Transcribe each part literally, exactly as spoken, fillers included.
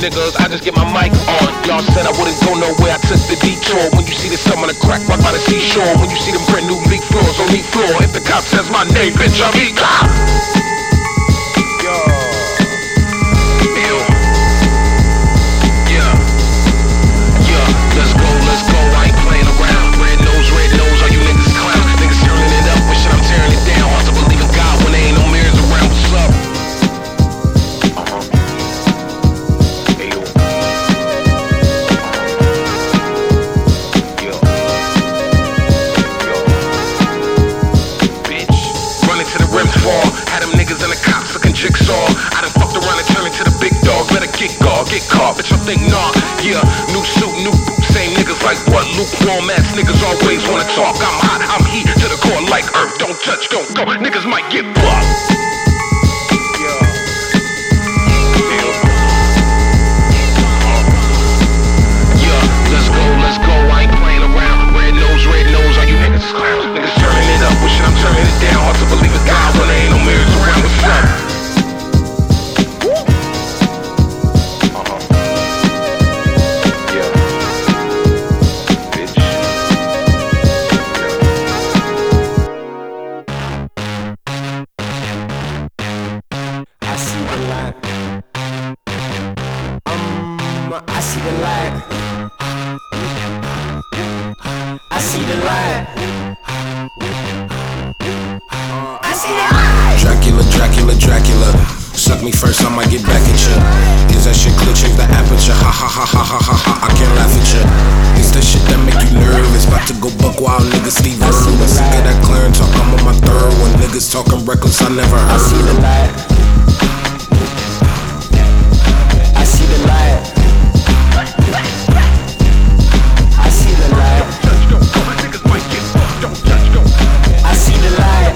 niggas, I just get my mic on. Y'all said I wouldn't go nowhere, I took the detour. When you see the sun on the crack right by the seashore, when you see them brand new leak floors on leak floor, if the cop says my name, bitch, I'm E. Get caught, bitch, I think nah, yeah. New suit, new boots, same niggas like what? Lukewarm ass niggas always wanna talk. I'm hot, I'm heat to the core like earth. Don't touch, don't go, niggas might get fucked. I see the light. I see the light. I see the light. Dracula, Dracula, Dracula. Suck me first, I might get back at ya. Is that shit clear? Change the aperture. Ha ha ha ha ha ha ha. I can't laugh at ya. It's that shit that make you nervous. About to go buck wild, niggas Steve Irwin. Sick of that clearing talk, I'm on my third one. Niggas talking reckless, I never heard. I see the light. I see the light. I see the light. I see the light.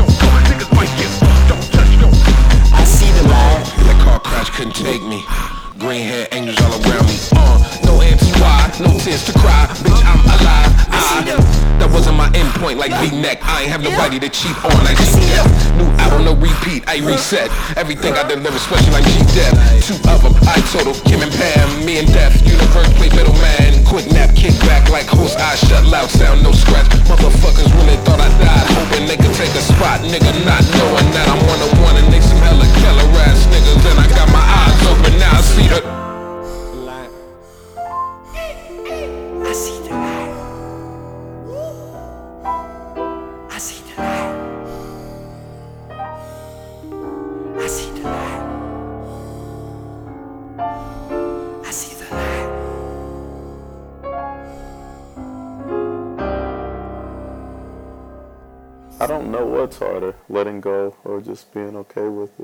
I see the light. That car crash couldn't take me. Green hair angels all around me. Uh, no anti-why, no tears to cry. Bitch, I'm alive. I, that wasn't my endpoint like V-neck. I ain't have nobody to cheat on like G-Dep. New album, no repeat, I reset. Everything I deliver special like G-Dep. Two of them, I total, Kim and Pam. Me and Def, universe play middleman. Quick nap, kick back like horse eyes shut. Loud sound, no scratch. Motherfuckers really thought I died, hoping they could take a spot. Nigga not knowing that I'm one-on-one and they some hella killer ass niggas. And I got my eyes open, now I see the light. I see the light. I see the light. I see the light. I see the light. I don't know what's harder, letting go or just being okay with it.